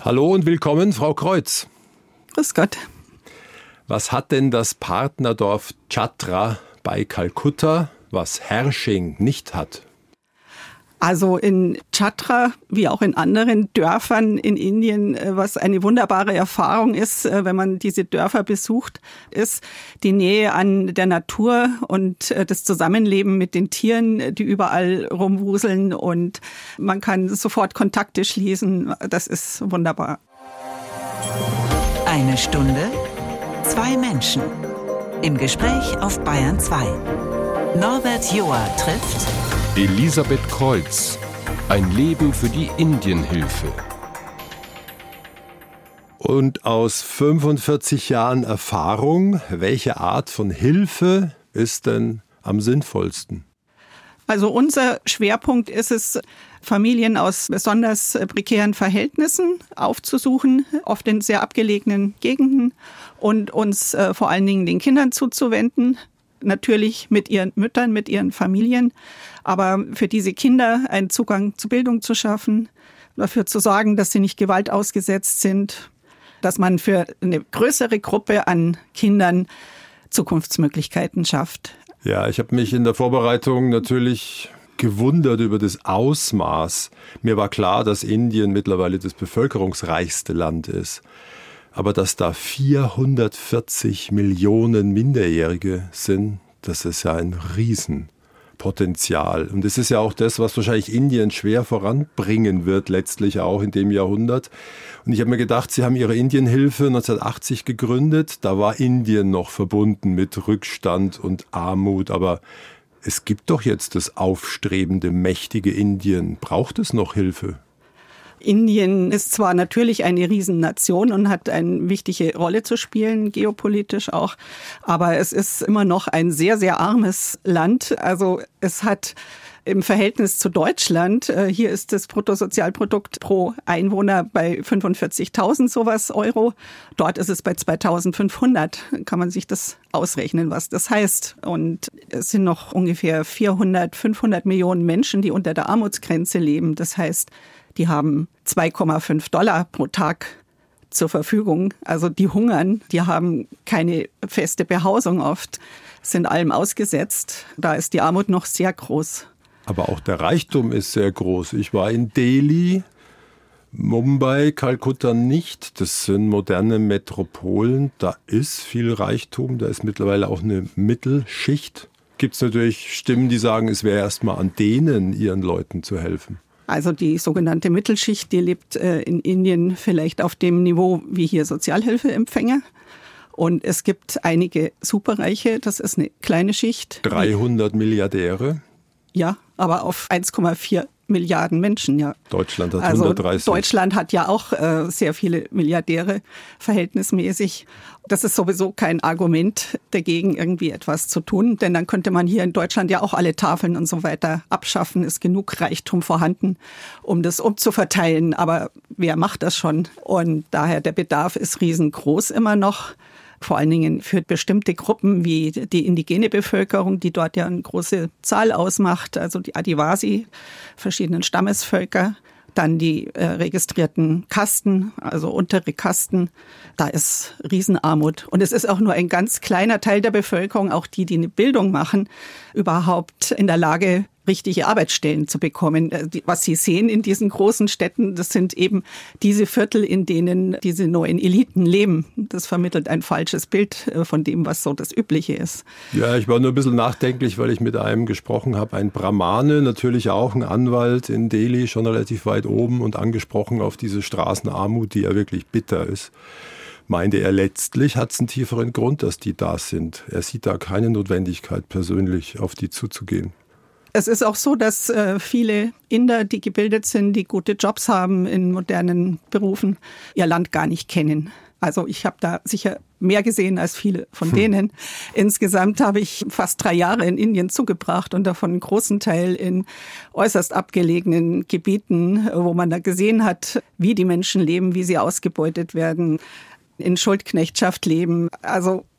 Hallo und willkommen, Frau Kreuz. Grüß Gott. Was hat denn das Partnerdorf Chhatra bei Kalkutta, was Hershing nicht hat? Also in Chhatra, wie auch in anderen Dörfern in Indien, was eine wunderbare Erfahrung ist, wenn man diese Dörfer besucht, ist die Nähe an der Natur und das Zusammenleben mit den Tieren, die überall rumwuseln, und man kann sofort Kontakte schließen. Das ist wunderbar. Eine Stunde, 2 Menschen. Im Gespräch auf Bayern 2. Norbert Joa trifft Elisabeth Kreuz. Ein Leben für die Indienhilfe. Und aus 45 Jahren Erfahrung, welche Art von Hilfe ist denn am sinnvollsten? Also unser Schwerpunkt ist es, Familien aus besonders prekären Verhältnissen aufzusuchen, oft in sehr abgelegenen Gegenden, und uns vor allen Dingen den Kindern zuzuwenden. Natürlich mit ihren Müttern, mit ihren Familien, aber für diese Kinder einen Zugang zu Bildung zu schaffen, dafür zu sorgen, dass sie nicht Gewalt ausgesetzt sind, dass man für eine größere Gruppe an Kindern Zukunftsmöglichkeiten schafft. Ja, ich habe mich in der Vorbereitung natürlich gewundert über das Ausmaß. Mir war klar, dass Indien mittlerweile das bevölkerungsreichste Land ist. Aber dass da 440 Millionen Minderjährige sind, das ist ja ein Riesenpotenzial. Und das ist ja auch das, was wahrscheinlich Indien schwer voranbringen wird, letztlich auch in dem Jahrhundert. Und ich habe mir gedacht, Sie haben Ihre Indienhilfe 1980 gegründet. Da war Indien noch verbunden mit Rückstand und Armut. Aber es gibt doch jetzt das aufstrebende, mächtige Indien. Braucht es noch Hilfe? Indien ist zwar natürlich eine Riesennation und hat eine wichtige Rolle zu spielen, geopolitisch auch, aber es ist immer noch ein sehr, sehr armes Land. Also es hat im Verhältnis zu Deutschland, hier ist das Bruttosozialprodukt pro Einwohner bei 45.000 sowas Euro. Dort ist es bei 2.500. Kann man sich das ausrechnen, was das heißt. Und es sind noch ungefähr 500 Millionen Menschen, die unter der Armutsgrenze leben. Das heißt, die haben $2,5 pro Tag zur Verfügung. Also die hungern, die haben keine feste Behausung oft, sind allem ausgesetzt. Da ist die Armut noch sehr groß. Aber auch der Reichtum ist sehr groß. Ich war in Delhi, Mumbai, Kalkutta nicht. Das sind moderne Metropolen. Da ist viel Reichtum. Da ist mittlerweile auch eine Mittelschicht. Gibt es natürlich Stimmen, die sagen, es wäre erstmal an denen, ihren Leuten zu helfen. Also die sogenannte Mittelschicht, die lebt in Indien vielleicht auf dem Niveau wie hier Sozialhilfeempfänger. Und es gibt einige Superreiche, das ist eine kleine Schicht. 300 Milliardäre? Ja, aber auf 1,4 Milliarden Menschen, ja. Deutschland hat 130. Also Deutschland hat ja auch sehr viele Milliardäre verhältnismäßig. Das ist sowieso kein Argument dagegen, irgendwie etwas zu tun, denn dann könnte man hier in Deutschland ja auch alle Tafeln und so weiter abschaffen. Ist genug Reichtum vorhanden, um das umzuverteilen, aber wer macht das schon? Und daher der Bedarf ist riesengroß immer noch. Vor allen Dingen für bestimmte Gruppen wie die indigene Bevölkerung, die dort ja eine große Zahl ausmacht, also die Adivasi, verschiedenen Stammesvölker, dann die registrierten Kasten, also untere Kasten. Da ist Riesenarmut. Und es ist auch nur ein ganz kleiner Teil der Bevölkerung, auch die eine Bildung machen, überhaupt in der Lage, richtige Arbeitsstellen zu bekommen. Was Sie sehen in diesen großen Städten, das sind eben diese Viertel, in denen diese neuen Eliten leben. Das vermittelt ein falsches Bild von dem, was so das Übliche ist. Ja, ich war nur ein bisschen nachdenklich, weil ich mit einem gesprochen habe, ein Brahmane, natürlich auch ein Anwalt in Delhi, schon relativ weit oben, und angesprochen auf diese Straßenarmut, die ja wirklich bitter ist. Meinte er, letztlich hat es einen tieferen Grund, dass die da sind. Er sieht da keine Notwendigkeit, persönlich auf die zuzugehen. Es ist auch so, dass viele Inder, die gebildet sind, die gute Jobs haben in modernen Berufen, ihr Land gar nicht kennen. Also ich habe da sicher mehr gesehen als viele von denen. Insgesamt habe ich fast 3 Jahre in Indien zugebracht und davon einen großen Teil in äußerst abgelegenen Gebieten, wo man da gesehen hat, wie die Menschen leben, wie sie ausgebeutet werden, in Schuldknechtschaft leben. Also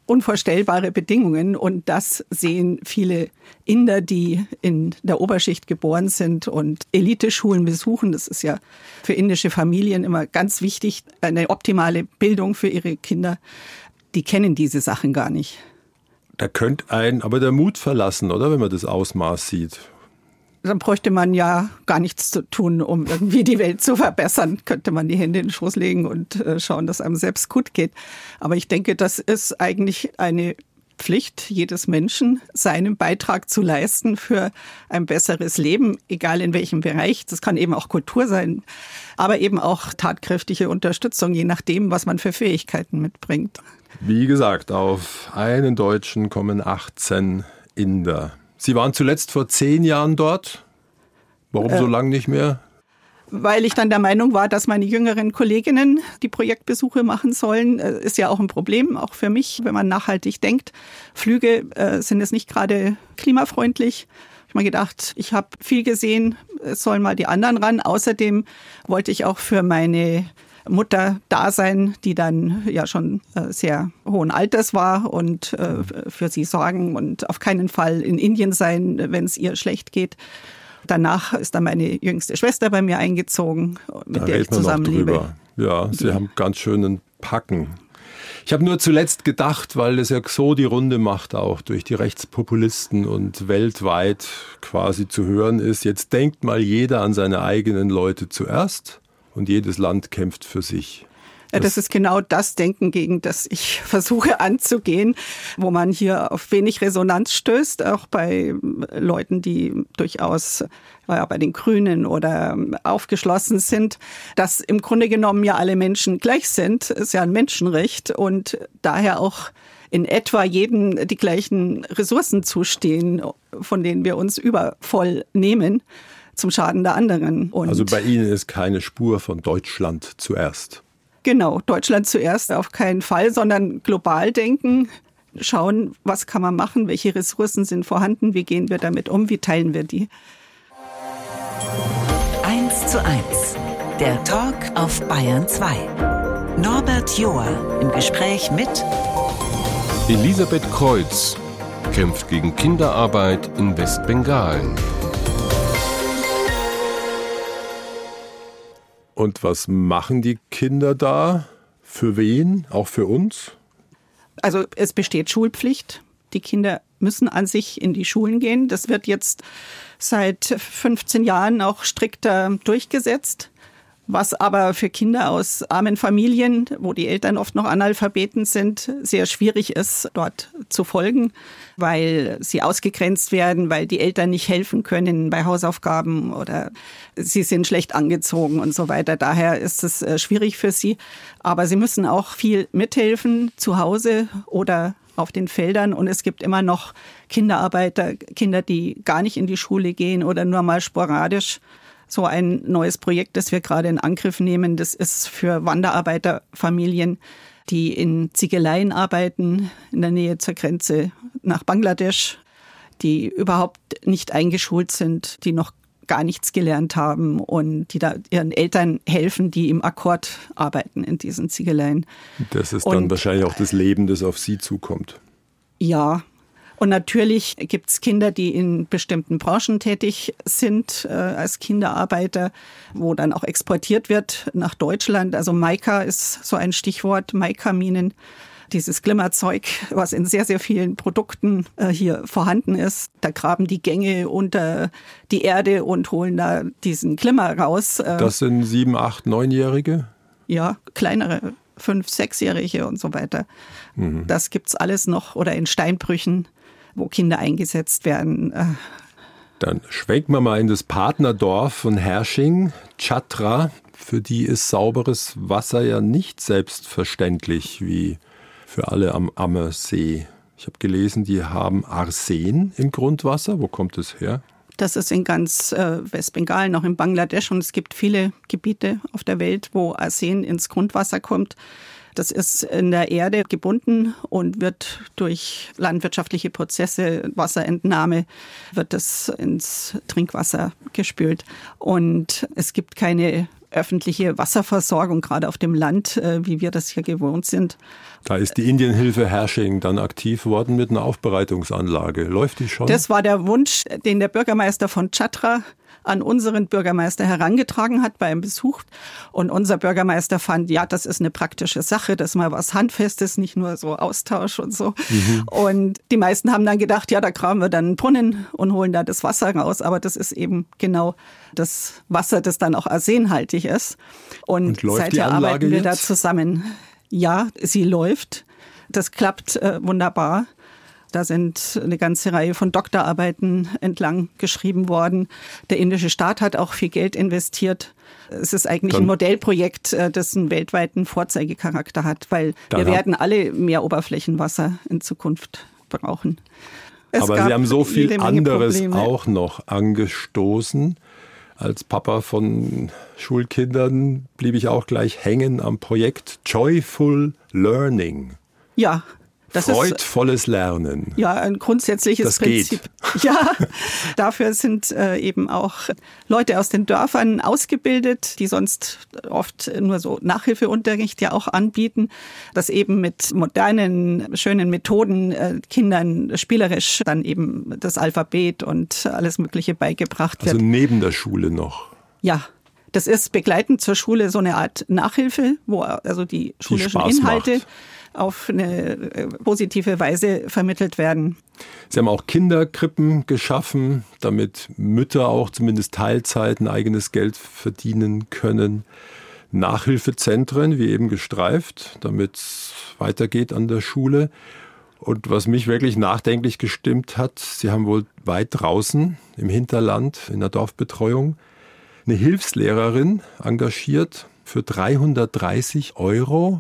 unvorstellbare Bedingungen. Und das sehen viele Inder, die in der Oberschicht geboren sind und Eliteschulen besuchen. Das ist ja für indische Familien immer ganz wichtig, eine optimale Bildung für ihre Kinder. Die kennen diese Sachen gar nicht. Da könnte einen aber der Mut verlassen, oder, wenn man das Ausmaß sieht. Dann bräuchte man ja gar nichts zu tun, um irgendwie die Welt zu verbessern. Könnte man die Hände in den Schoß legen und schauen, dass einem selbst gut geht. Aber ich denke, das ist eigentlich eine Pflicht jedes Menschen, seinen Beitrag zu leisten für ein besseres Leben, egal in welchem Bereich. Das kann eben auch Kultur sein, aber eben auch tatkräftige Unterstützung, je nachdem, was man für Fähigkeiten mitbringt. Wie gesagt, auf einen Deutschen kommen 18 Inder. Sie waren zuletzt vor 10 Jahren dort. Warum so lange nicht mehr? Weil ich dann der Meinung war, dass meine jüngeren Kolleginnen die Projektbesuche machen sollen. Ist ja auch ein Problem, auch für mich, wenn man nachhaltig denkt. Flüge sind jetzt nicht gerade klimafreundlich. Ich habe mir gedacht, ich habe viel gesehen, es sollen mal die anderen ran. Außerdem wollte ich auch für meine Mutter da sein, die dann ja schon sehr hohen Alters war und für sie sorgen und auf keinen Fall in Indien sein, wenn es ihr schlecht geht. Danach ist dann meine jüngste Schwester bei mir eingezogen, mit der ich zusammenlebe. Ja, Sie haben ganz schönen Packen. Ich habe nur zuletzt gedacht, weil es ja so die Runde macht, auch durch die Rechtspopulisten und weltweit quasi zu hören ist, jetzt denkt mal jeder an seine eigenen Leute zuerst. Und jedes Land kämpft für sich. Ja, das ist genau das Denken, gegen das ich versuche anzugehen, wo man hier auf wenig Resonanz stößt, auch bei Leuten, die durchaus bei den Grünen oder aufgeschlossen sind, dass im Grunde genommen ja alle Menschen gleich sind, ist ja ein Menschenrecht und daher auch in etwa jedem die gleichen Ressourcen zustehen, von denen wir uns übervoll nehmen. Zum Schaden der anderen. Und also bei Ihnen ist keine Spur von Deutschland zuerst. Genau, Deutschland zuerst auf keinen Fall, sondern global denken, schauen, was kann man machen, welche Ressourcen sind vorhanden, wie gehen wir damit um, wie teilen wir die. 1:1, der Talk auf Bayern 2. Norbert Joa im Gespräch mit Elisabeth Kreuz kämpft gegen Kinderarbeit in Westbengalen. Und was machen die Kinder da? Für wen? Auch für uns? Also es besteht Schulpflicht. Die Kinder müssen an sich in die Schulen gehen. Das wird jetzt seit 15 Jahren auch strikter durchgesetzt. Was aber für Kinder aus armen Familien, wo die Eltern oft noch Analphabeten sind, sehr schwierig ist, dort zu folgen, weil sie ausgegrenzt werden, weil die Eltern nicht helfen können bei Hausaufgaben oder sie sind schlecht angezogen und so weiter. Daher ist es schwierig für sie. Aber sie müssen auch viel mithelfen zu Hause oder auf den Feldern. Und es gibt immer noch Kinderarbeiter, Kinder, die gar nicht in die Schule gehen oder nur mal sporadisch. So ein neues Projekt, das wir gerade in Angriff nehmen, das ist für Wanderarbeiterfamilien, die in Ziegeleien arbeiten, in der Nähe zur Grenze nach Bangladesch, die überhaupt nicht eingeschult sind, die noch gar nichts gelernt haben und die da ihren Eltern helfen, die im Akkord arbeiten in diesen Ziegeleien. Das ist dann wahrscheinlich auch das Leben, das auf Sie zukommt. Ja. Und natürlich gibt es Kinder, die in bestimmten Branchen tätig sind als Kinderarbeiter, wo dann auch exportiert wird nach Deutschland. Also Mica ist so ein Stichwort, Mica-Minen, dieses Glimmerzeug, was in sehr, sehr vielen Produkten hier vorhanden ist. Da graben die Gänge unter die Erde und holen da diesen Glimmer raus. Das sind 7-, 8-, 9-Jährige? Ja, kleinere, 5-, 6-Jährige und so weiter. Mhm. Das gibt's alles noch. Oder in Steinbrüchen, wo Kinder eingesetzt werden. Dann schwenken wir mal in das Partnerdorf von Hersching, Chhatra. Für die ist sauberes Wasser ja nicht selbstverständlich wie für alle am Ammersee. Ich habe gelesen, die haben Arsen im Grundwasser. Wo kommt es her? Das ist in ganz Westbengalen, auch in Bangladesch. Und es gibt viele Gebiete auf der Welt, wo Arsen ins Grundwasser kommt. Das ist in der Erde gebunden und wird durch landwirtschaftliche Prozesse, Wasserentnahme, wird das ins Trinkwasser gespült. Und es gibt keine öffentliche Wasserversorgung, gerade auf dem Land, wie wir das hier gewohnt sind. Da ist die Indienhilfe Hersching dann aktiv worden mit einer Aufbereitungsanlage. Läuft die schon? Das war der Wunsch, den der Bürgermeister von Chhatra an unseren Bürgermeister herangetragen hat bei einem Besuch. Und unser Bürgermeister fand, ja, das ist eine praktische Sache, das ist mal was Handfestes, nicht nur so Austausch und so. Und die meisten haben dann gedacht, ja, da graben wir dann einen Brunnen und holen da das Wasser raus. Aber das ist eben genau das Wasser, das dann auch arsenhaltig ist. Und seither arbeiten wir da zusammen. Ja, sie läuft. Das klappt wunderbar. Da sind eine ganze Reihe von Doktorarbeiten entlang geschrieben worden. Der indische Staat hat auch viel Geld investiert. Es ist eigentlich ein Modellprojekt, das einen weltweiten Vorzeigecharakter hat, weil wir werden alle mehr Oberflächenwasser in Zukunft brauchen. Aber Sie haben so viel anderes auch noch angestoßen. Als Papa von Schulkindern blieb ich auch gleich hängen am Projekt Joyful Learning. Ja. Das freudvolles Lernen. Ja, ein grundsätzliches das Prinzip. Geht. Ja, dafür sind eben auch Leute aus den Dörfern ausgebildet, die sonst oft nur so Nachhilfeunterricht ja auch anbieten, dass eben mit modernen, schönen Methoden Kindern spielerisch dann eben das Alphabet und alles Mögliche beigebracht wird. Also neben der Schule noch? Ja. Das ist begleitend zur Schule so eine Art Nachhilfe, wo also die schulischen Inhalte auf eine positive Weise vermittelt werden. Sie haben auch Kinderkrippen geschaffen, damit Mütter auch zumindest Teilzeit ein eigenes Geld verdienen können. Nachhilfezentren, wie eben gestreift, damit es weitergeht an der Schule. Und was mich wirklich nachdenklich gestimmt hat, Sie haben wohl weit draußen im Hinterland in der Dorfbetreuung eine Hilfslehrerin engagiert für 330 €,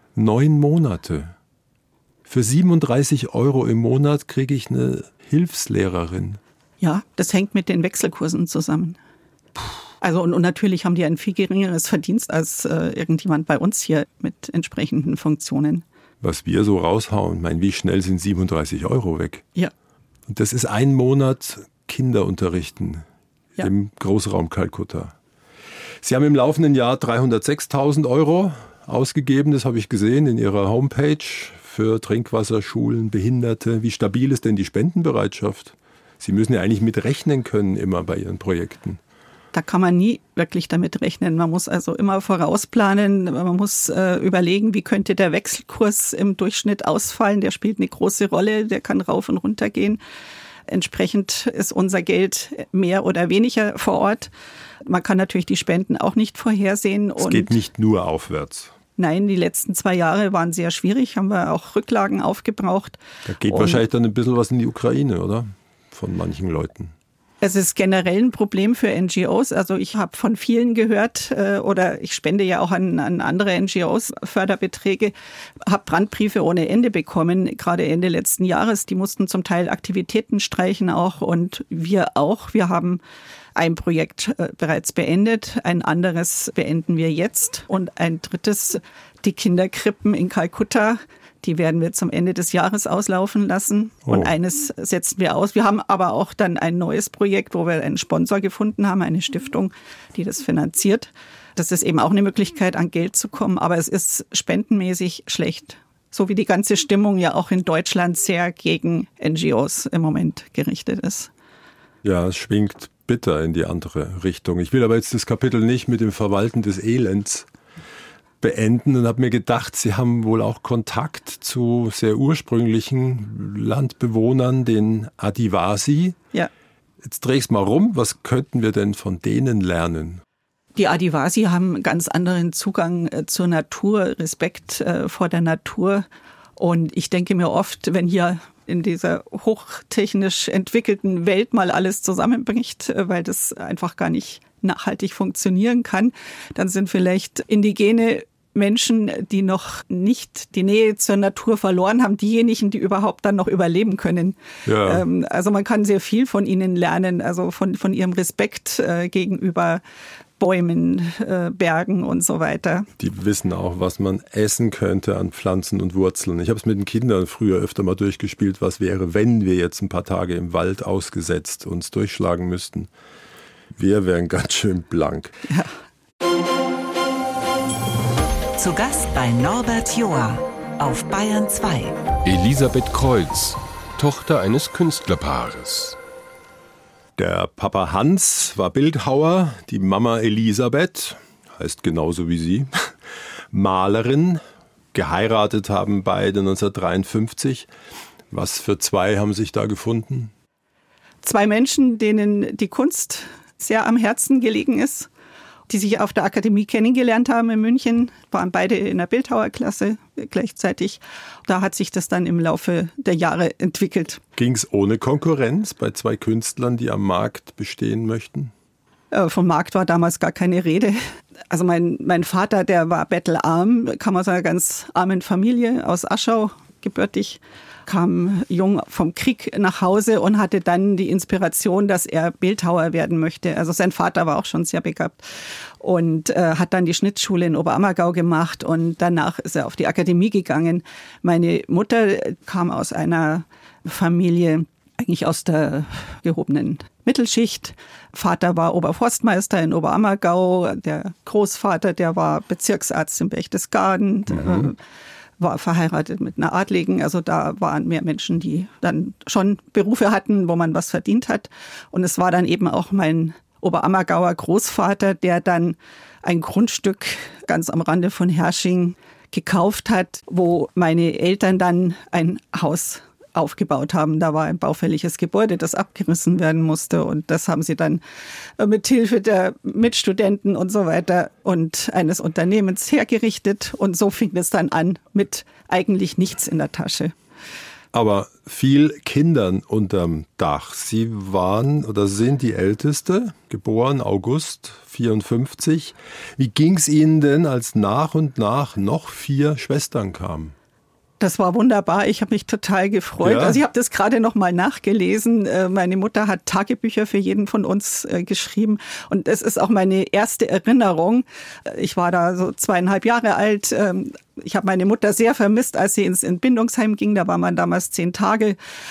9 Monate. Für 37 € im Monat kriege ich eine Hilfslehrerin. Ja, das hängt mit den Wechselkursen zusammen. Also und natürlich haben die ein viel geringeres Verdienst als irgendjemand bei uns hier mit entsprechenden Funktionen. Was wir so raushauen, wie schnell sind 37 € weg? Ja. Und das ist ein Monat Kinder unterrichten. Ja. Im Großraum Kalkutta. Sie haben im laufenden Jahr 306.000 € ausgegeben, das habe ich gesehen in Ihrer Homepage, für Trinkwasserschulen, Behinderte. Wie stabil ist denn die Spendenbereitschaft? Sie müssen ja eigentlich mitrechnen können immer bei Ihren Projekten. Da kann man nie wirklich damit rechnen. Man muss also immer vorausplanen. Man muss überlegen, wie könnte der Wechselkurs im Durchschnitt ausfallen. Der spielt eine große Rolle, der kann rauf und runter gehen. Entsprechend ist unser Geld mehr oder weniger vor Ort. Man kann natürlich die Spenden auch nicht vorhersehen. Es geht nicht nur aufwärts. Nein, die letzten 2 Jahre waren sehr schwierig, haben wir auch Rücklagen aufgebraucht. Da geht wahrscheinlich dann ein bisschen was in die Ukraine, oder? Von manchen Leuten. Es ist generell ein Problem für NGOs. Also ich habe von vielen gehört, oder ich spende ja auch an andere NGOs Förderbeträge, habe Brandbriefe ohne Ende bekommen, gerade Ende letzten Jahres. Die mussten zum Teil Aktivitäten streichen auch und wir auch. Wir haben ein Projekt bereits beendet, ein anderes beenden wir jetzt und ein drittes, die Kinderkrippen in Kalkutta. Die werden wir zum Ende des Jahres auslaufen lassen. Und eines setzen wir aus. Wir haben aber auch dann ein neues Projekt, wo wir einen Sponsor gefunden haben, eine Stiftung, die das finanziert. Das ist eben auch eine Möglichkeit, an Geld zu kommen. Aber es ist spendenmäßig schlecht. So wie die ganze Stimmung ja auch in Deutschland sehr gegen NGOs im Moment gerichtet ist. Ja, es schwingt bitter in die andere Richtung. Ich will aber jetzt das Kapitel nicht mit dem Verwalten des Elends beenden und habe mir gedacht, Sie haben wohl auch Kontakt zu sehr ursprünglichen Landbewohnern, den Adivasi. Ja. Jetzt dreh ich's mal rum. Was könnten wir denn von denen lernen? Die Adivasi haben einen ganz anderen Zugang zur Natur, Respekt vor der Natur. Und ich denke mir oft, wenn hier in dieser hochtechnisch entwickelten Welt mal alles zusammenbricht, weil das einfach gar nicht nachhaltig funktionieren kann, dann sind vielleicht indigene Menschen, die noch nicht die Nähe zur Natur verloren haben, diejenigen, die überhaupt dann noch überleben können. Ja. Also man kann sehr viel von ihnen lernen, also von ihrem Respekt gegenüber Bäumen, Bergen und so weiter. Die wissen auch, was man essen könnte an Pflanzen und Wurzeln. Ich habe es mit den Kindern früher öfter mal durchgespielt, was wäre, wenn wir jetzt ein paar Tage im Wald ausgesetzt uns durchschlagen müssten. Wir wären ganz schön blank. Ja. Zu Gast bei Norbert Joa auf Bayern 2. Elisabeth Kreuz, Tochter eines Künstlerpaares. Der Papa Hans war Bildhauer, die Mama Elisabeth, heißt genauso wie sie, Malerin. Geheiratet haben beide 1953. Was für zwei haben sich da gefunden? Zwei Menschen, denen die Kunst sehr am Herzen gelegen ist, die sich auf der Akademie kennengelernt haben in München, waren beide in der Bildhauerklasse gleichzeitig. Da hat sich das dann im Laufe der Jahre entwickelt. Ging es ohne Konkurrenz bei zwei Künstlern, die am Markt bestehen möchten? Vom Markt war damals gar keine Rede. Also mein Vater, der war bettelarm, kam aus einer ganz armen Familie aus Aschau, gebürtig, kam jung vom Krieg nach Hause und hatte dann die Inspiration, dass er Bildhauer werden möchte. Also sein Vater war auch schon sehr begabt und hat dann die Schnittschule in Oberammergau gemacht und danach ist er auf die Akademie gegangen. Meine Mutter kam aus einer Familie, eigentlich aus der gehobenen Mittelschicht. Vater war Oberforstmeister in Oberammergau, der Großvater, der war Bezirksarzt in Berchtesgaden, war verheiratet mit einer Adligen. Also da waren mehr Menschen, die dann schon Berufe hatten, wo man was verdient hat. Und es war dann eben auch mein Oberammergauer Großvater, der dann ein Grundstück ganz am Rande von Herrsching gekauft hat, wo meine Eltern dann ein Haus aufgebaut haben. Da war ein baufälliges Gebäude, das abgerissen werden musste. Und das haben sie dann mit Hilfe der Mitstudenten und so weiter und eines Unternehmens hergerichtet. Und so fing es dann an mit eigentlich nichts in der Tasche. Aber viel Kindern unterm Dach. Sie waren oder sind die Älteste, geboren August 54. Wie ging es Ihnen denn, als nach und nach noch 4 Schwestern kamen? Das war wunderbar. Ich habe mich total gefreut. Ja. Also ich habe das gerade noch mal nachgelesen. Meine Mutter hat Tagebücher für jeden von uns geschrieben. Und es ist auch meine erste Erinnerung. Ich war da so 2,5 Jahre alt. Ich habe meine Mutter sehr vermisst, als sie ins Entbindungsheim ging. Da war man damals 10 Tage.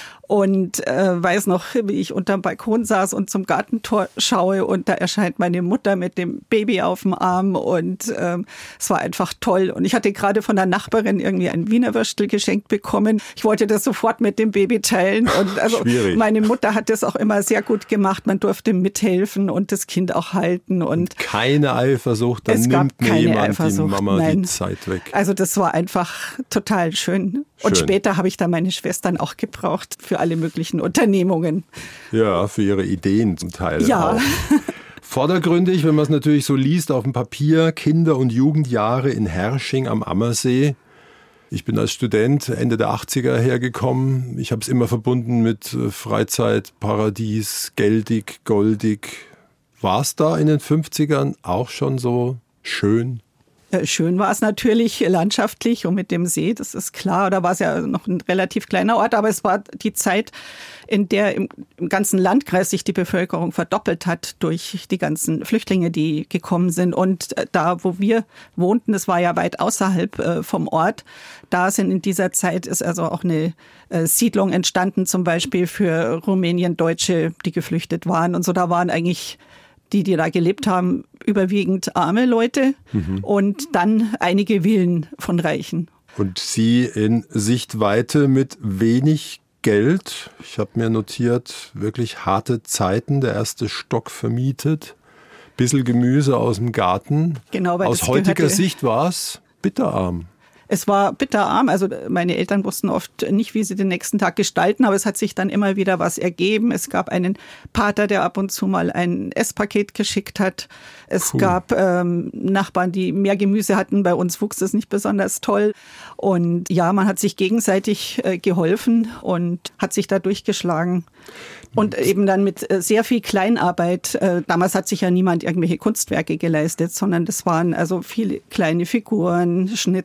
Und weiß noch, wie ich unterm Balkon saß und zum Gartentor schaue und da erscheint meine Mutter mit dem Baby auf dem Arm und es war einfach toll. Und ich hatte gerade von der Nachbarin irgendwie ein Wiener Würstel geschenkt bekommen. Ich wollte das sofort mit dem Baby teilen und also meine Mutter hat das auch immer sehr gut gemacht. Man durfte mithelfen und das Kind auch halten. Und keine Eifersucht, dann nimmt mir jemand die Mama die Zeit weg. Also das war einfach total schön. Und später habe ich dann meine Schwestern auch gebraucht für alle möglichen Unternehmungen. Ja, für ihre Ideen zum Teil. Ja. Auch. Vordergründig, wenn man es natürlich so liest auf dem Papier, Kinder- und Jugendjahre in Herrsching am Ammersee. Ich bin als Student Ende der 80er hergekommen. Ich habe es immer verbunden mit Freizeit, Paradies, geldig, goldig. War es da in den 50ern auch schon so schön? Schön war es natürlich landschaftlich und mit dem See, das ist klar. Da war es ja noch ein relativ kleiner Ort, aber es war die Zeit, in der im ganzen Landkreis sich die Bevölkerung verdoppelt hat durch die ganzen Flüchtlinge, die gekommen sind. Und da, wo wir wohnten, das war ja weit außerhalb vom Ort, da sind in dieser Zeit ist also auch eine Siedlung entstanden, zum Beispiel für Rumänien-Deutsche, die geflüchtet waren. Und so, da waren eigentlich die da gelebt haben, überwiegend arme Leute und dann einige Villen von Reichen. Und Sie in Sichtweite mit wenig Geld. Ich habe mir notiert, wirklich harte Zeiten, der erste Stock vermietet, bisschen Gemüse aus dem Garten. Genau, weil aus heutiger Sicht war es bitterarm. Es war bitterarm, also meine Eltern wussten oft nicht, wie sie den nächsten Tag gestalten, aber es hat sich dann immer wieder was ergeben. Es gab einen Pater, der ab und zu mal ein Esspaket geschickt hat. Es gab Nachbarn, die mehr Gemüse hatten. Bei uns wuchs es nicht besonders toll. Und ja, man hat sich gegenseitig geholfen und hat sich da durchgeschlagen. Und eben dann mit sehr viel Kleinarbeit. Damals hat sich ja niemand irgendwelche Kunstwerke geleistet, sondern das waren also viele kleine Figuren, Schnitzen,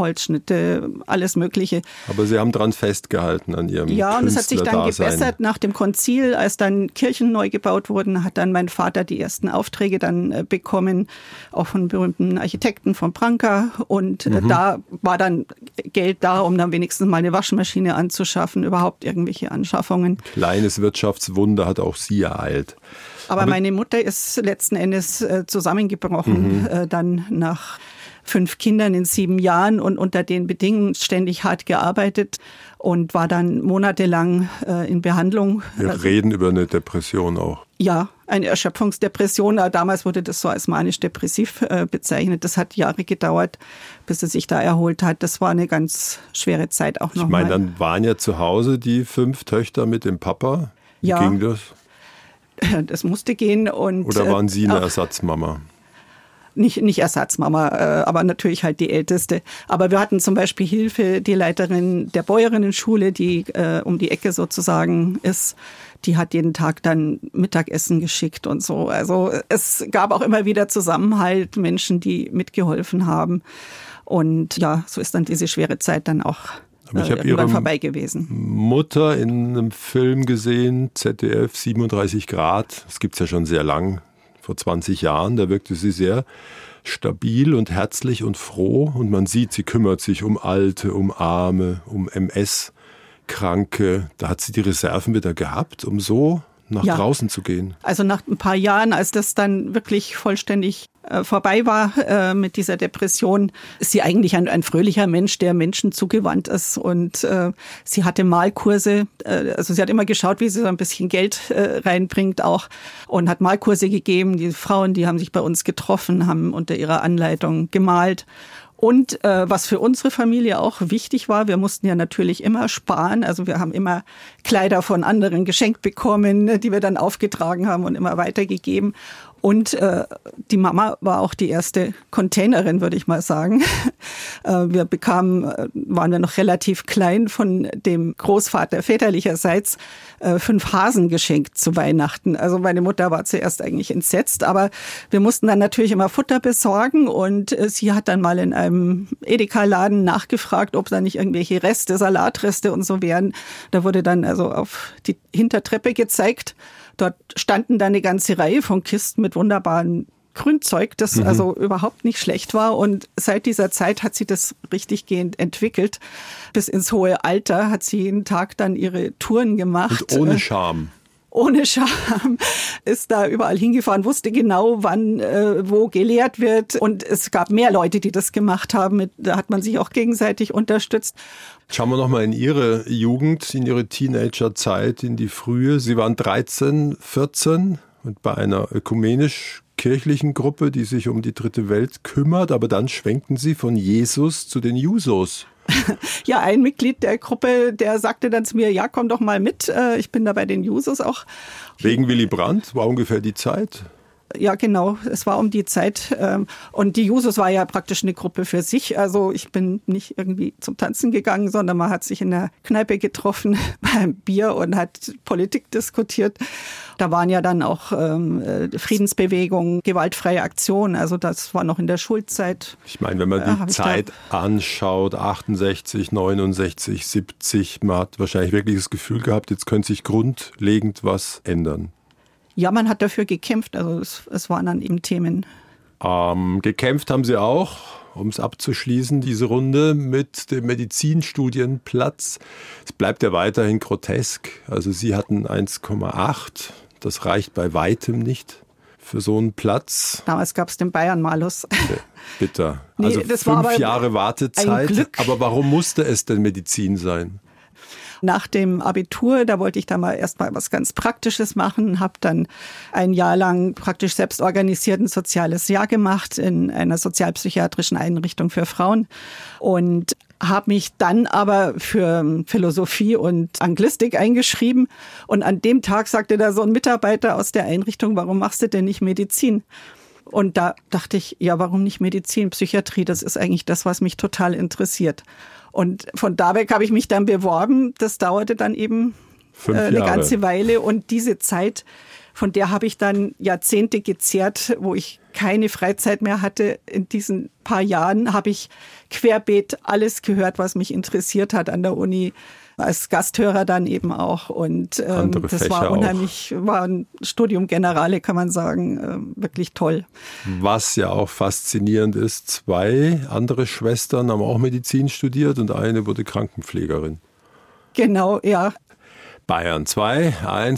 Holzschnitte, alles Mögliche. Aber Sie haben dran festgehalten an Ihrem Ja, und es hat sich dann Künstlerdasein. gebessert nach dem Konzil, als dann Kirchen neu gebaut wurden, hat dann mein Vater die ersten Aufträge dann bekommen, auch von berühmten Architekten, von Branca. Und da war dann Geld da, um dann wenigstens mal eine Waschmaschine anzuschaffen, überhaupt irgendwelche Anschaffungen. Kleines Wirtschaftswunder hat auch Sie ereilt. Aber meine Mutter ist letzten Endes zusammengebrochen, dann nach 5 Kindern in 7 Jahren und unter den Bedingungen ständig hart gearbeitet und war dann monatelang in Behandlung. Wir reden über eine Depression auch. Ja, eine Erschöpfungsdepression. Damals wurde das so als manisch-depressiv bezeichnet. Das hat Jahre gedauert, bis es sich da erholt hat. Das war eine ganz schwere Zeit auch noch. Ich meine, dann waren ja zu Hause die 5 Töchter mit dem Papa. Wie ging das? Das musste gehen. Und oder waren Sie eine Ersatzmama? Nicht Ersatzmama, aber natürlich halt die Älteste. Aber wir hatten zum Beispiel Hilfe, die Leiterin der Bäuerinnenschule, die um die Ecke sozusagen ist. Die hat jeden Tag dann Mittagessen geschickt und so. Also es gab auch immer wieder Zusammenhalt, Menschen, die mitgeholfen haben. Und ja, so ist dann diese schwere Zeit dann auch irgendwann vorbei gewesen. Mutter in einem Film gesehen, ZDF, 37 Grad. Das gibt's ja schon sehr lang, vor 20 Jahren. Da wirkte sie sehr stabil und herzlich und froh. Und man sieht, sie kümmert sich um Alte, um Arme, um MS-Kranke. Da hat sie die Reserven wieder gehabt, um so nach draußen zu gehen. Also nach ein paar Jahren, als das dann wirklich vollständig vorbei war mit dieser Depression, ist sie eigentlich ein fröhlicher Mensch, der Menschen zugewandt ist. Und sie hatte Malkurse, also sie hat immer geschaut, wie sie so ein bisschen Geld reinbringt auch und hat Malkurse gegeben. Die Frauen, die haben sich bei uns getroffen, haben unter ihrer Anleitung gemalt. Und was für unsere Familie auch wichtig war, wir mussten ja natürlich immer sparen. Also wir haben immer Kleider von anderen geschenkt bekommen, die wir dann aufgetragen haben und immer weitergegeben. Und die Mama war auch die erste Containerin, würde ich mal sagen. Waren wir noch relativ klein, von dem Großvater väterlicherseits 5 Hasen geschenkt zu Weihnachten. Also meine Mutter war zuerst eigentlich entsetzt, aber wir mussten dann natürlich immer Futter besorgen und sie hat dann mal in einem Edeka-Laden nachgefragt, ob da nicht irgendwelche Reste, Salatreste und so wären. Da wurde dann also auf die Hintertreppe gezeigt. Dort standen dann eine ganze Reihe von Kisten mit wunderbaren Grünzeug, das also überhaupt nicht schlecht war. Und seit dieser Zeit hat sie das richtiggehend entwickelt. Bis ins hohe Alter hat sie jeden Tag dann ihre Touren gemacht. Und ohne Scham. Ohne Scham, ist da überall hingefahren, wusste genau, wann wo gelehrt wird. Und es gab mehr Leute, die das gemacht haben. Da hat man sich auch gegenseitig unterstützt. Schauen wir nochmal in Ihre Jugend, in Ihre Teenagerzeit, in die Frühe. Sie waren 13, 14 und bei einer ökumenisch-kirchlichen Gruppe, die sich um die dritte Welt kümmert. Aber dann schwenkten Sie von Jesus zu den Jusos. Ja, ein Mitglied der Gruppe, der sagte dann zu mir, ja, komm doch mal mit. Ich bin da bei den Jusos auch. Wegen Willy Brandt war ungefähr die Zeit? Ja, genau. Es war um die Zeit. Und die Jusos war ja praktisch eine Gruppe für sich. Also ich bin nicht irgendwie zum Tanzen gegangen, sondern man hat sich in der Kneipe getroffen beim Bier und hat Politik diskutiert. Da waren ja dann auch Friedensbewegungen, gewaltfreie Aktionen. Also das war noch in der Schulzeit. Ich meine, wenn man die Zeit anschaut, 68, 69, 70, man hat wahrscheinlich wirklich das Gefühl gehabt, jetzt könnte sich grundlegend was ändern. Ja, man hat dafür gekämpft, also es waren dann eben Themen. Gekämpft haben Sie auch, um es abzuschließen, diese Runde mit dem Medizinstudienplatz. Es bleibt ja weiterhin grotesk. Also Sie hatten 1,8, das reicht bei weitem nicht für so einen Platz. Damals gab es den Bayern-Malus. Bitter. Also 5 Jahre Wartezeit. Aber warum musste es denn Medizin sein? Nach dem Abitur, da wollte ich da mal erstmal was ganz Praktisches machen, habe dann ein Jahr lang praktisch selbst organisiert ein soziales Jahr gemacht in einer sozialpsychiatrischen Einrichtung für Frauen und habe mich dann aber für Philosophie und Anglistik eingeschrieben. Und an dem Tag sagte da so ein Mitarbeiter aus der Einrichtung, warum machst du denn nicht Medizin? Und da dachte ich, ja, warum nicht Medizin, Psychiatrie? Das ist eigentlich das, was mich total interessiert. Und von da weg habe ich mich dann beworben. Das dauerte dann eben 5 Jahre. Eine ganze Weile. Und diese Zeit, von der habe ich dann Jahrzehnte gezehrt, wo ich keine Freizeit mehr hatte in diesen paar Jahren, habe ich querbeet alles gehört, was mich interessiert hat an der Uni. Als Gasthörer dann eben auch. Und das war unheimlich, war ein Studium Generale, kann man sagen, wirklich toll. Was ja auch faszinierend ist, 2 andere Schwestern haben auch Medizin studiert und eine wurde Krankenpflegerin. Genau, ja. Bayern 2,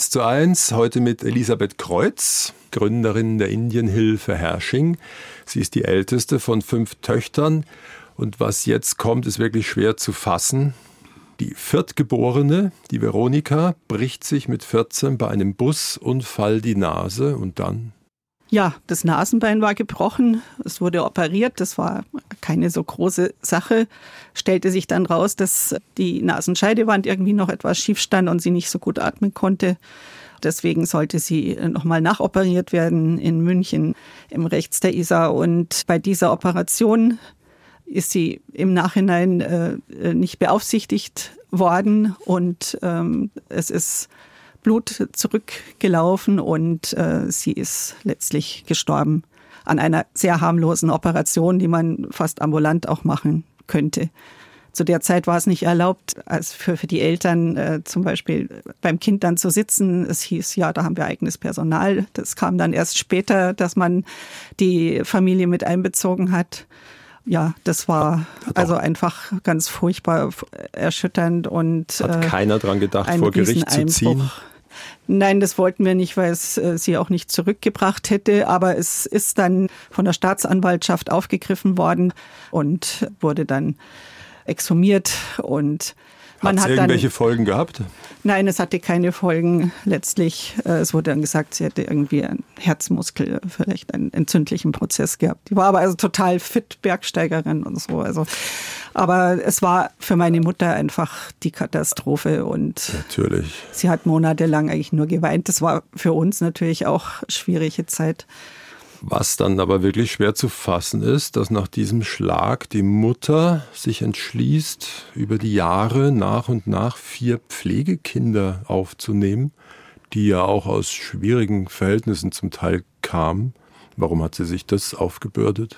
1:1, heute mit Elisabeth Kreuz, Gründerin der Indienhilfe Herrsching. Sie ist die älteste von 5 Töchtern. Und was jetzt kommt, ist wirklich schwer zu fassen. Die Viertgeborene, die Veronika, bricht sich mit 14 bei einem Busunfall die Nase und dann? Ja, das Nasenbein war gebrochen, es wurde operiert, das war keine so große Sache. Stellte sich dann raus, dass die Nasenscheidewand irgendwie noch etwas schief stand und sie nicht so gut atmen konnte. Deswegen sollte sie nochmal nachoperiert werden in München im Rechts der Isar. Und bei dieser Operation ist sie im Nachhinein nicht beaufsichtigt worden und es ist Blut zurückgelaufen und sie ist letztlich gestorben an einer sehr harmlosen Operation, die man fast ambulant auch machen könnte. Zu der Zeit war es nicht erlaubt, als für die Eltern zum Beispiel beim Kind dann zu sitzen. Es hieß, ja, da haben wir eigenes Personal. Das kam dann erst später, dass man die Familie mit einbezogen hat. Ja, das war also einfach ganz furchtbar erschütternd und hat keiner dran gedacht, vor Gericht zu ziehen? Nein, das wollten wir nicht, weil es sie auch nicht zurückgebracht hätte. Aber es ist dann von der Staatsanwaltschaft aufgegriffen worden und wurde dann exhumiert und hat es irgendwelche Folgen gehabt? Nein, es hatte keine Folgen letztlich. Es wurde dann gesagt, sie hätte irgendwie einen Herzmuskel, vielleicht einen entzündlichen Prozess gehabt. Die war aber also total fit, Bergsteigerin und so. Also, aber es war für meine Mutter einfach die Katastrophe und natürlich. Sie hat monatelang eigentlich nur geweint. Das war für uns natürlich auch schwierige Zeit. Was dann aber wirklich schwer zu fassen ist, dass nach diesem Schlag die Mutter sich entschließt, über die Jahre nach und nach 4 Pflegekinder aufzunehmen, die ja auch aus schwierigen Verhältnissen zum Teil kamen. Warum hat sie sich das aufgebürdet?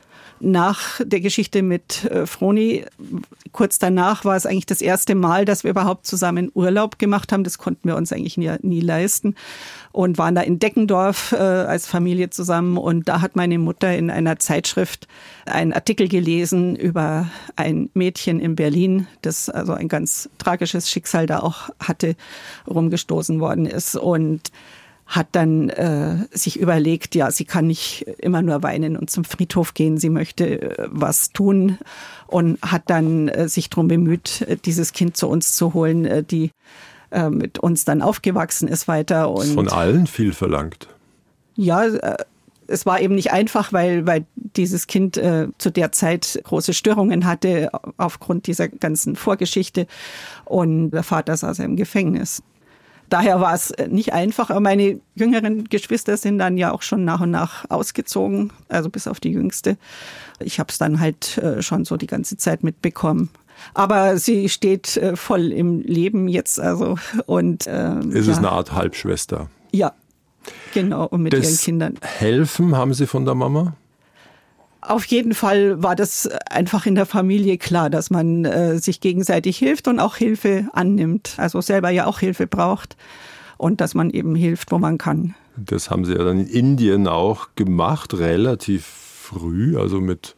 Nach der Geschichte mit Froni, kurz danach war es eigentlich das erste Mal, dass wir überhaupt zusammen Urlaub gemacht haben. Das konnten wir uns eigentlich nie leisten. Und waren da in Deckendorf als Familie zusammen. Und da hat meine Mutter in einer Zeitschrift einen Artikel gelesen über ein Mädchen in Berlin, das also ein ganz tragisches Schicksal da auch hatte, rumgestoßen worden ist. Und hat dann sich überlegt, ja, sie kann nicht immer nur weinen und zum Friedhof gehen, sie möchte was tun und hat dann sich darum bemüht, dieses Kind zu uns zu holen, die mit uns dann aufgewachsen ist weiter. Und von allen viel verlangt. Ja, es war eben nicht einfach, weil dieses Kind zu der Zeit große Störungen hatte aufgrund dieser ganzen Vorgeschichte und der Vater saß im Gefängnis. Daher war es nicht einfach, aber meine jüngeren Geschwister sind dann ja auch schon nach und nach ausgezogen, also bis auf die jüngste. Ich habe es dann halt schon so die ganze Zeit mitbekommen. Aber sie steht voll im Leben jetzt, also und ist es eine Art Halbschwester? Ja, genau, und mit ihren Kindern. Helfen haben Sie von der Mama? Auf jeden Fall war das einfach in der Familie klar, dass man sich gegenseitig hilft und auch Hilfe annimmt. Also selber ja auch Hilfe braucht und dass man eben hilft, wo man kann. Das haben Sie ja dann in Indien auch gemacht, relativ früh. Also mit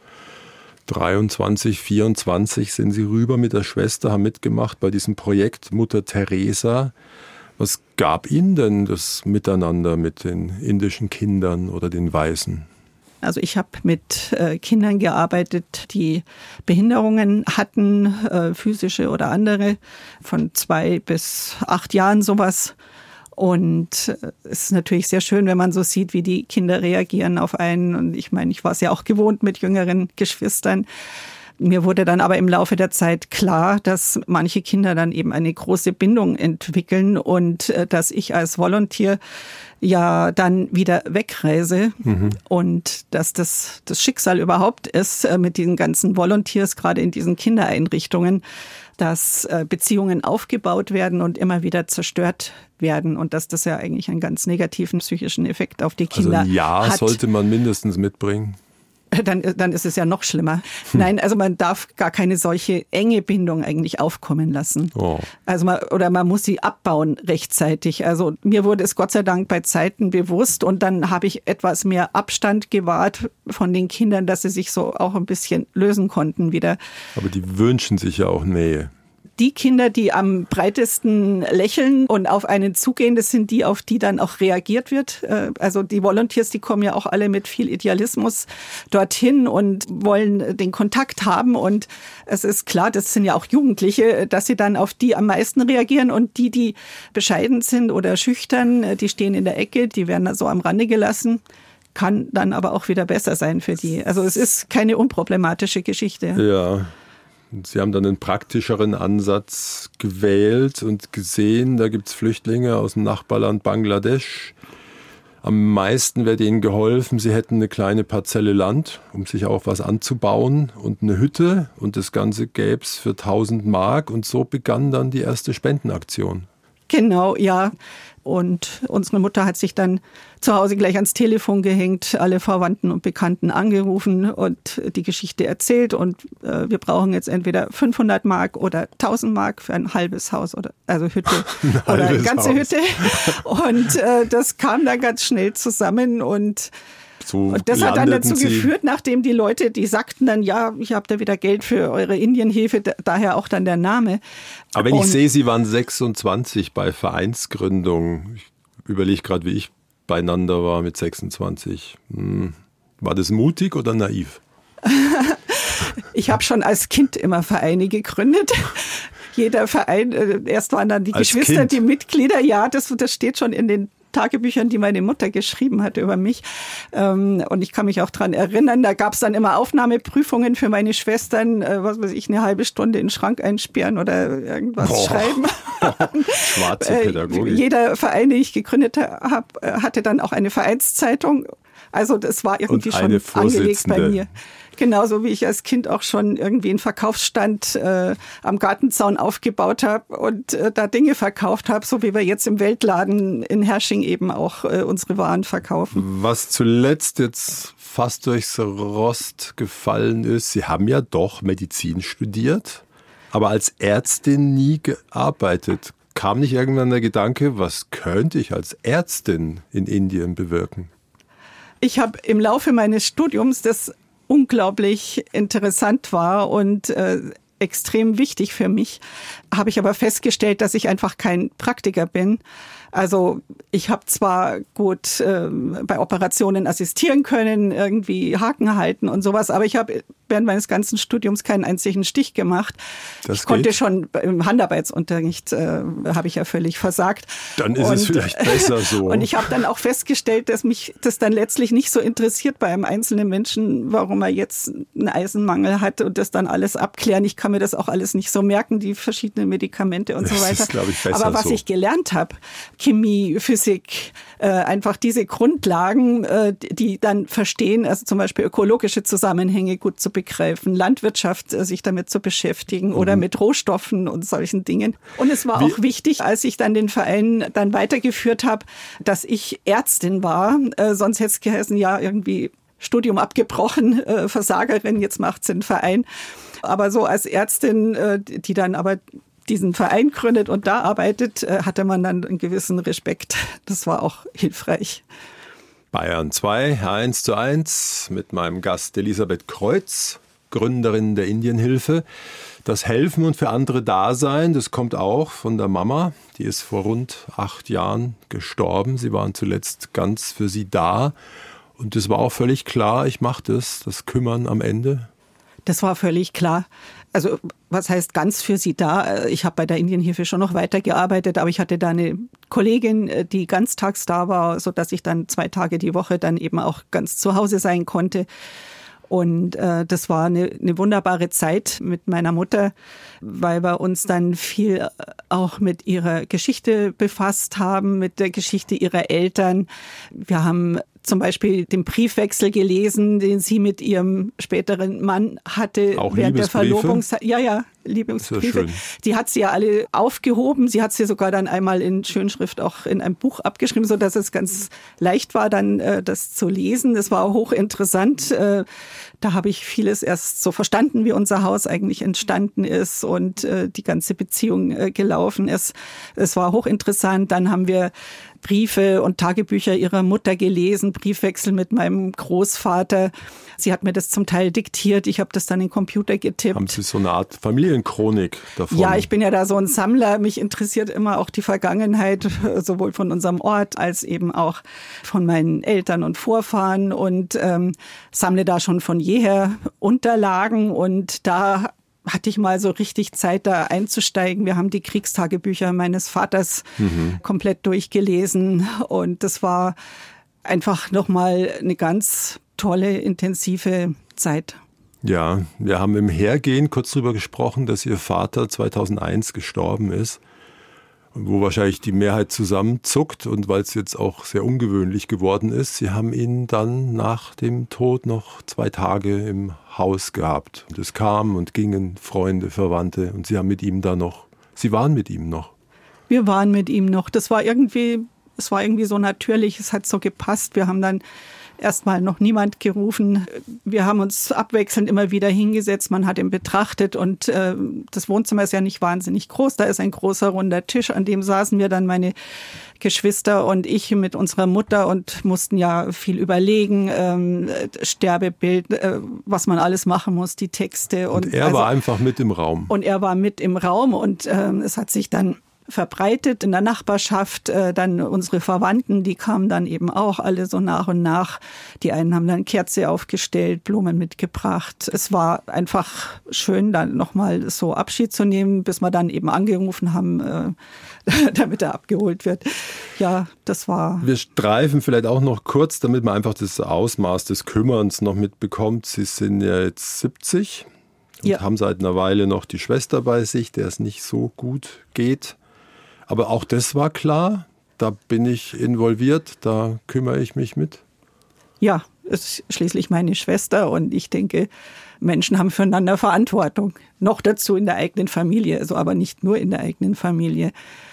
23, 24 sind Sie rüber mit der Schwester, haben mitgemacht bei diesem Projekt Mutter Teresa. Was gab Ihnen denn das Miteinander mit den indischen Kindern oder den Waisen? Also ich habe mit Kindern gearbeitet, die Behinderungen hatten, physische oder andere, von 2 bis 8 Jahren sowas. Und es ist natürlich sehr schön, wenn man so sieht, wie die Kinder reagieren auf einen. Und ich meine, ich war es ja auch gewohnt mit jüngeren Geschwistern. Mir wurde dann aber im Laufe der Zeit klar, dass manche Kinder dann eben eine große Bindung entwickeln und dass ich als Volontier ja dann wieder wegreise und dass das Schicksal überhaupt ist mit diesen ganzen Volunteers, gerade in diesen Kindereinrichtungen, dass Beziehungen aufgebaut werden und immer wieder zerstört werden und dass das ja eigentlich einen ganz negativen psychischen Effekt auf die Kinder hat. Also ein Jahr sollte man mindestens mitbringen. Dann ist es ja noch schlimmer. Nein, also man darf gar keine solche enge Bindung eigentlich aufkommen lassen. Oh. Also man muss sie abbauen rechtzeitig. Also mir wurde es Gott sei Dank bei Zeiten bewusst und dann habe ich etwas mehr Abstand gewahrt von den Kindern, dass sie sich so auch ein bisschen lösen konnten wieder. Aber die wünschen sich ja auch Nähe. Die Kinder, die am breitesten lächeln und auf einen zugehen, das sind die, auf die dann auch reagiert wird. Also die Volunteers, die kommen ja auch alle mit viel Idealismus dorthin und wollen den Kontakt haben. Und es ist klar, das sind ja auch Jugendliche, dass sie dann auf die am meisten reagieren. Und die bescheiden sind oder schüchtern, die stehen in der Ecke, die werden da so am Rande gelassen. Kann dann aber auch wieder besser sein für die. Also es ist keine unproblematische Geschichte. Ja. Sie haben dann einen praktischeren Ansatz gewählt und gesehen, da gibt es Flüchtlinge aus dem Nachbarland Bangladesch. Am meisten wird ihnen geholfen, sie hätten eine kleine Parzelle Land, um sich auch was anzubauen und eine Hütte und das Ganze gäbe es für 1000 Mark und so begann dann die erste Spendenaktion. Genau, ja. Und unsere Mutter hat sich dann zu Hause gleich ans Telefon gehängt, alle Verwandten und Bekannten angerufen und die Geschichte erzählt. Und wir brauchen jetzt entweder 500 Mark oder 1000 Mark für ein halbes Haus oder also Hütte oder eine ganze Haus. Hütte. Und das kam dann ganz schnell zusammen und das hat dann dazu geführt, nachdem die Leute, die sagten dann, ja, ich habe da wieder Geld für eure Indienhilfe, daher auch dann der Name. Aber wenn ich sehe, Sie waren 26 bei Vereinsgründung. Ich überlege gerade, wie ich beieinander war mit 26. War das mutig oder naiv? Ich habe schon als Kind immer Vereine gegründet. Jeder Verein, erst waren dann die als Geschwister, Kind. Die Mitglieder, ja, das steht schon in den Tagebüchern, die meine Mutter geschrieben hat über mich. Und ich kann mich auch dran erinnern, da gab es dann immer Aufnahmeprüfungen für meine Schwestern, was weiß ich, eine halbe Stunde in den Schrank einsperren oder irgendwas schreiben. Schwarze Pädagogik. Jeder Verein, den ich gegründet habe, hatte dann auch eine Vereinszeitung. Also das war irgendwie schon angelegt bei mir. Genauso wie ich als Kind auch schon irgendwie einen Verkaufsstand am Gartenzaun aufgebaut habe und da Dinge verkauft habe, so wie wir jetzt im Weltladen in Hersching eben auch unsere Waren verkaufen. Was zuletzt jetzt fast durchs Rost gefallen ist, Sie haben ja doch Medizin studiert, aber als Ärztin nie gearbeitet. Kam nicht irgendwann der Gedanke, was könnte ich als Ärztin in Indien bewirken? Ich habe im Laufe meines Studiums, das unglaublich interessant war und extrem wichtig für mich, habe ich aber festgestellt, dass ich einfach kein Praktiker bin. Also ich habe zwar gut bei Operationen assistieren können, irgendwie Haken halten und sowas, aber ich habe während meines ganzen Studiums keinen einzigen Stich gemacht. Ich konnte schon im Handarbeitsunterricht, habe ich ja völlig versagt. Dann ist es vielleicht besser so. Und ich habe dann auch festgestellt, dass mich das dann letztlich nicht so interessiert bei einem einzelnen Menschen, warum er jetzt einen Eisenmangel hat und das dann alles abklären. Ich kann mir das auch alles nicht so merken, die verschiedenen Medikamente und so weiter. Das ist, glaube ich, besser. Aber was ich gelernt habe, Chemie, Physik, einfach diese Grundlagen, die dann verstehen, also zum Beispiel ökologische Zusammenhänge gut zu begreifen, Landwirtschaft, sich damit zu beschäftigen oder mit Rohstoffen und solchen Dingen. Und es war auch wichtig, als ich dann den Verein dann weitergeführt habe, dass ich Ärztin war, sonst hätte es geheißen, ja, irgendwie Studium abgebrochen, Versagerin, jetzt macht's den Verein. Aber so als Ärztin, die dann aber diesen Verein gründet und da arbeitet, hatte man dann einen gewissen Respekt. Das war auch hilfreich. Bayern 2, 1:1 mit meinem Gast Elisabeth Kreuz, Gründerin der Indienhilfe. Das Helfen und für andere Dasein, das kommt auch von der Mama. Die ist vor rund 8 Jahren gestorben. Sie waren zuletzt ganz für sie da. Und es war auch völlig klar, ich mache das Kümmern am Ende. Das war völlig klar. Also was heißt ganz für sie da? Ich habe bei der Indienhilfe schon noch weitergearbeitet, aber ich hatte da eine Kollegin, die ganztags da war, sodass ich dann 2 Tage die Woche dann eben auch ganz zu Hause sein konnte. Und das war eine wunderbare Zeit mit meiner Mutter, weil wir uns dann viel auch mit ihrer Geschichte befasst haben, mit der Geschichte ihrer Eltern. Wir haben zum Beispiel den Briefwechsel gelesen, den sie mit ihrem späteren Mann hatte auch während der Verlobungszeit. Ja, Liebesbriefe. Die hat sie ja alle aufgehoben. Sie hat sie sogar dann einmal in Schönschrift auch in einem Buch abgeschrieben, so dass es ganz leicht war, dann das zu lesen. Es war hochinteressant. Da habe ich vieles erst so verstanden, wie unser Haus eigentlich entstanden ist und die ganze Beziehung gelaufen ist. Es war hochinteressant. Dann haben wir Briefe und Tagebücher ihrer Mutter gelesen, Briefwechsel mit meinem Großvater. Sie hat mir das zum Teil diktiert, ich habe das dann in den Computer getippt. Haben Sie so eine Art Familienchronik davon? Ja, ich bin ja da so ein Sammler. Mich interessiert immer auch die Vergangenheit, sowohl von unserem Ort als eben auch von meinen Eltern und Vorfahren und sammle da schon von jeher Unterlagen und da hatte ich mal so richtig Zeit, da einzusteigen. Wir haben die Kriegstagebücher meines Vaters komplett durchgelesen und das war einfach nochmal eine ganz tolle, intensive Zeit. Ja, wir haben im Hergehen kurz darüber gesprochen, dass Ihr Vater 2001 gestorben ist, wo wahrscheinlich die Mehrheit zusammenzuckt und weil es jetzt auch sehr ungewöhnlich geworden ist. Sie haben ihn dann nach dem Tod noch 2 Tage im Haus gehabt. Und es kamen und gingen Freunde, Verwandte und Sie waren mit ihm noch. Wir waren mit ihm noch. Es war irgendwie so natürlich, es hat so gepasst. Wir haben dann erstmal noch niemand gerufen. Wir haben uns abwechselnd immer wieder hingesetzt. Man hat ihn betrachtet und das Wohnzimmer ist ja nicht wahnsinnig groß. Da ist ein großer runder Tisch, an dem saßen wir dann meine Geschwister und ich mit unserer Mutter und mussten ja viel überlegen, Sterbebild, was man alles machen muss, die Texte. Und er war einfach mit im Raum. Und er war mit im Raum und es hat sich dann verbreitet in der Nachbarschaft, dann unsere Verwandten, die kamen dann eben auch alle so nach und nach. Die einen haben dann Kerze aufgestellt, Blumen mitgebracht. Es war einfach schön, dann nochmal so Abschied zu nehmen, bis wir dann eben angerufen haben, damit er abgeholt wird. Ja, das war... Wir streifen vielleicht auch noch kurz, damit man einfach das Ausmaß des Kümmerns noch mitbekommt. Sie sind ja jetzt 70 und haben seit einer Weile noch die Schwester bei sich, der es nicht so gut geht. Aber auch das war klar, da bin ich involviert, da kümmere ich mich mit. Ja, es ist schließlich meine Schwester und ich denke, Menschen haben füreinander Verantwortung. Noch dazu in der eigenen Familie, also aber nicht nur in der eigenen Familie.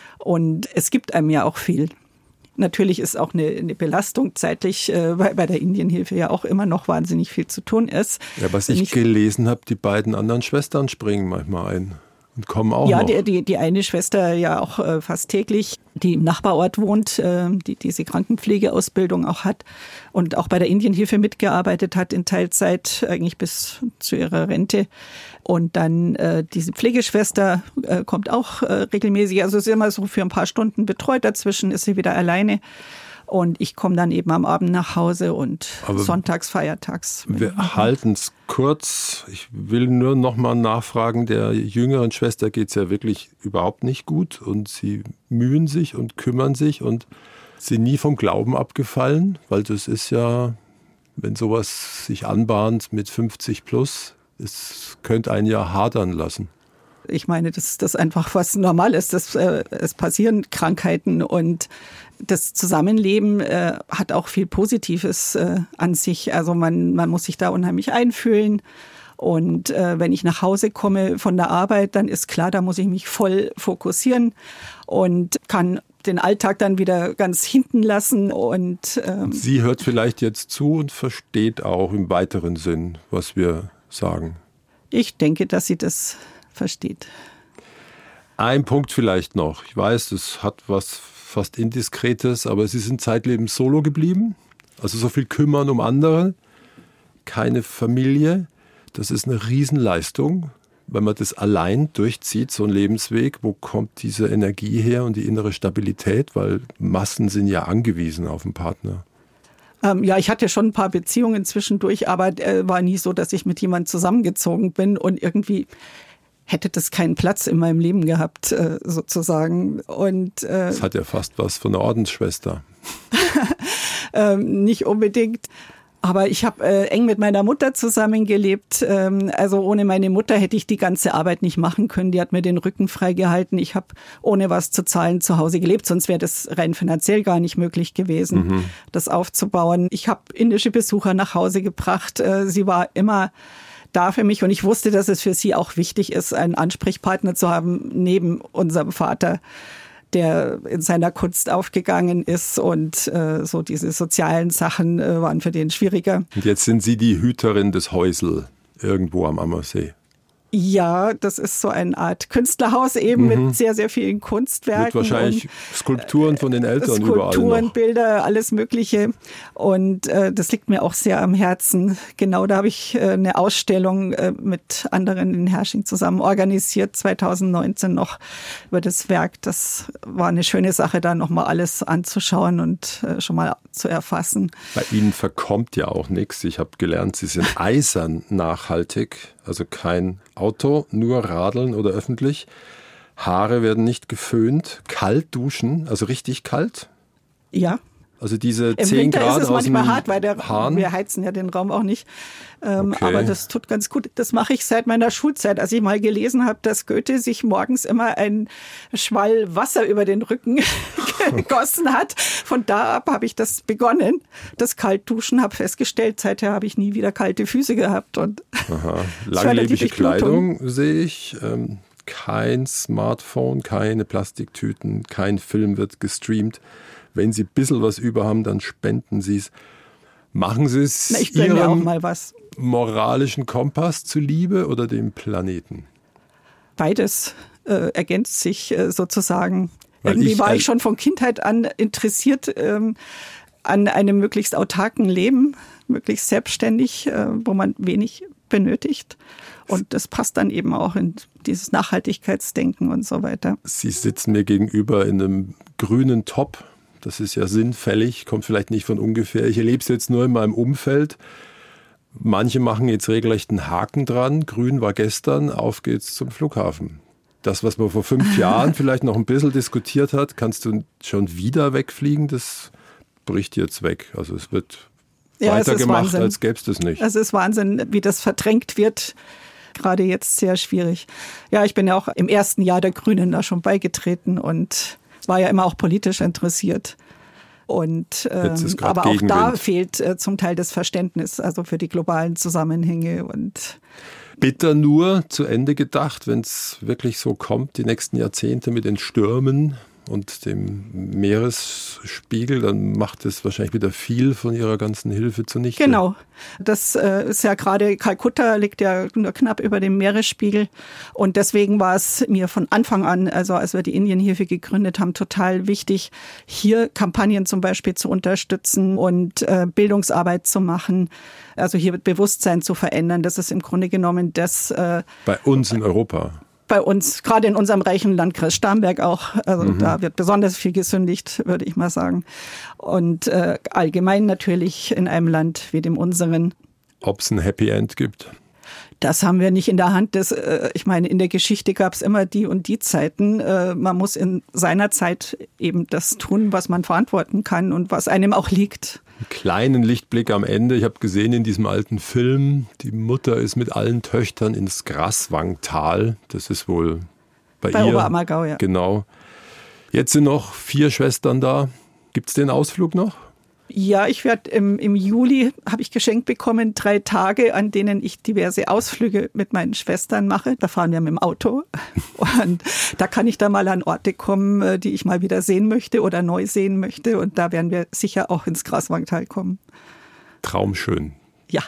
Und es gibt einem ja auch viel. Natürlich ist auch eine Belastung zeitlich, weil bei der Indienhilfe ja auch immer noch wahnsinnig viel zu tun ist. Ja, was ich gelesen habe, die beiden anderen Schwestern springen manchmal ein. Und kommen auch noch. Ja, die eine Schwester ja auch fast täglich, die im Nachbarort wohnt, die diese Krankenpflegeausbildung auch hat und auch bei der Indienhilfe mitgearbeitet hat in Teilzeit, eigentlich bis zu ihrer Rente. Und dann diese Pflegeschwester kommt auch regelmäßig, also ist immer so für ein paar Stunden betreut, dazwischen ist sie wieder alleine. Und ich komme dann eben am Abend nach Hause und sonntags, feiertags. Wir halten es kurz. Ich will nur noch mal nachfragen, der jüngeren Schwester geht es ja wirklich überhaupt nicht gut. Und sie mühen sich und kümmern sich und sind nie vom Glauben abgefallen. Weil das ist ja, wenn sowas sich anbahnt mit 50 plus, es könnte einen ja hadern lassen. Ich meine, dass das einfach was normal ist. Es passieren Krankheiten und das Zusammenleben hat auch viel Positives an sich. Also man muss sich da unheimlich einfühlen. Und wenn ich nach Hause komme von der Arbeit, dann ist klar, da muss ich mich voll fokussieren und kann den Alltag dann wieder ganz hinten lassen. Und sie hört vielleicht jetzt zu und versteht auch im weiteren Sinn, was wir sagen. Ich denke, dass sie das versteht. Ein Punkt vielleicht noch. Ich weiß, das hat was fast Indiskretes, aber Sie sind zeitlebens solo geblieben. Also so viel kümmern um andere, keine Familie. Das ist eine Riesenleistung, wenn man das allein durchzieht, so ein Lebensweg. Wo kommt diese Energie her und die innere Stabilität? Weil Massen sind ja angewiesen auf einen Partner. Ja, ich hatte schon ein paar Beziehungen zwischendurch, aber war nie so, dass ich mit jemandem zusammengezogen bin und irgendwie hätte das keinen Platz in meinem Leben gehabt, sozusagen. Und das hat ja fast was von einer Ordensschwester. Nicht unbedingt. Aber ich habe eng mit meiner Mutter zusammengelebt. Also ohne meine Mutter hätte ich die ganze Arbeit nicht machen können. Die hat mir den Rücken freigehalten. Ich habe ohne was zu zahlen zu Hause gelebt. Sonst wäre das rein finanziell gar nicht möglich gewesen, das aufzubauen. Ich habe indische Besucher nach Hause gebracht. Sie war immer da für mich. Und ich wusste, dass es für sie auch wichtig ist, einen Ansprechpartner zu haben neben unserem Vater, der in seiner Kunst aufgegangen ist, und so diese sozialen Sachen waren für den schwieriger. Und jetzt sind Sie die Hüterin des Häusl irgendwo am Ammersee. Ja, das ist so eine Art Künstlerhaus eben mit sehr, sehr vielen Kunstwerken. Mit wahrscheinlich Skulpturen von den Eltern überall noch. Skulpturen, Bilder, alles Mögliche. Und das liegt mir auch sehr am Herzen. Genau, da habe ich eine Ausstellung mit anderen in Herrsching zusammen organisiert, 2019 noch, über das Werk. Das war eine schöne Sache, da nochmal alles anzuschauen und schon mal zu erfassen. Bei Ihnen verkommt ja auch nichts. Ich habe gelernt, Sie sind eisern nachhaltig. Also kein Auto, nur Radeln oder öffentlich. Haare werden nicht geföhnt. Kalt duschen, also richtig kalt? Ja. Also diese 10 Im Winter Grad ist es aus manchmal dem hart, weil Hahn. wir heizen ja den Raum auch nicht. Okay. Aber das tut ganz gut. Das mache ich seit meiner Schulzeit. Als ich mal gelesen habe, dass Goethe sich morgens immer einen Schwall Wasser über den Rücken gegossen hat. Von da ab habe ich das begonnen, das Kaltduschen, habe festgestellt, seither habe ich nie wieder kalte Füße gehabt. Und langlebige Kleidung sehe ich. Kein Smartphone, keine Plastiktüten, kein Film wird gestreamt. Wenn Sie ein bisschen was über haben, dann spenden Sie es. Machen Sie es Ihrem moralischen Kompass zuliebe oder dem Planeten? Beides ergänzt sich sozusagen. Irgendwie war ich schon von Kindheit an interessiert an einem möglichst autarken Leben, möglichst selbstständig, wo man wenig benötigt. Und das passt dann eben auch in dieses Nachhaltigkeitsdenken und so weiter. Sie sitzen mir gegenüber in einem grünen Top. Das ist ja sinnfällig, kommt vielleicht nicht von ungefähr. Ich erlebe es jetzt nur in meinem Umfeld. Manche machen jetzt regelrecht einen Haken dran. Grün war gestern, auf geht's zum Flughafen. Das, was man vor 5 Jahren vielleicht noch ein bisschen diskutiert hat, kannst du schon wieder wegfliegen, das bricht jetzt weg. Also es wird weitergemacht, als gäbe es das nicht. Es ist Wahnsinn, wie das verdrängt wird. Gerade jetzt sehr schwierig. Ja, ich bin ja auch im ersten Jahr der Grünen da schon beigetreten und war ja immer auch politisch interessiert. Und aber auch da fehlt zum Teil das Verständnis, also für die globalen Zusammenhänge. Und bitter nur zu Ende gedacht, wenn es wirklich so kommt, die nächsten Jahrzehnte mit den Stürmen und dem Meeresspiegel, dann macht es wahrscheinlich wieder viel von ihrer ganzen Hilfe zunichte. Genau. Das ist ja gerade, Kalkutta liegt ja nur knapp über dem Meeresspiegel. Und deswegen war es mir von Anfang an, also als wir die Indienhilfe gegründet haben, total wichtig, hier Kampagnen zum Beispiel zu unterstützen und Bildungsarbeit zu machen. Also hier Bewusstsein zu verändern. Das ist im Grunde genommen das. Bei uns in Europa. Bei uns, gerade in unserem reichen Landkreis Starnberg auch, also da wird besonders viel gesündigt, würde ich mal sagen. Und allgemein natürlich in einem Land wie dem unseren. Ob es ein Happy End gibt? Das haben wir nicht in der Hand. Ich meine, in der Geschichte gab es immer die und die Zeiten. Man muss in seiner Zeit eben das tun, was man verantworten kann und was einem auch liegt. Einen kleinen Lichtblick am Ende. Ich habe gesehen in diesem alten Film, die Mutter ist mit allen Töchtern ins Graswangtal. Das ist wohl bei ihr. Oberammergau, ja. Genau. Jetzt sind noch 4 Schwestern da. Gibt es den Ausflug noch? Ja, ich werde im Juli, habe ich geschenkt bekommen, 3 Tage, an denen ich diverse Ausflüge mit meinen Schwestern mache. Da fahren wir mit dem Auto und da kann ich dann mal an Orte kommen, die ich mal wieder sehen möchte oder neu sehen möchte. Und da werden wir sicher auch ins Graswangtal kommen. Traumschön. Ja.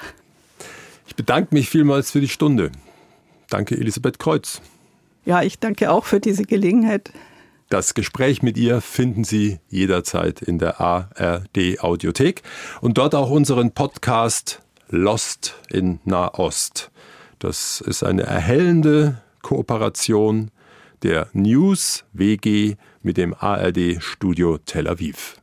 Ich bedanke mich vielmals für die Stunde. Danke, Elisabeth Kreutz. Ja, ich danke auch für diese Gelegenheit. Das Gespräch mit ihr finden Sie jederzeit in der ARD Audiothek und dort auch unseren Podcast Lost in Nahost. Das ist eine erhellende Kooperation der News WG mit dem ARD Studio Tel Aviv.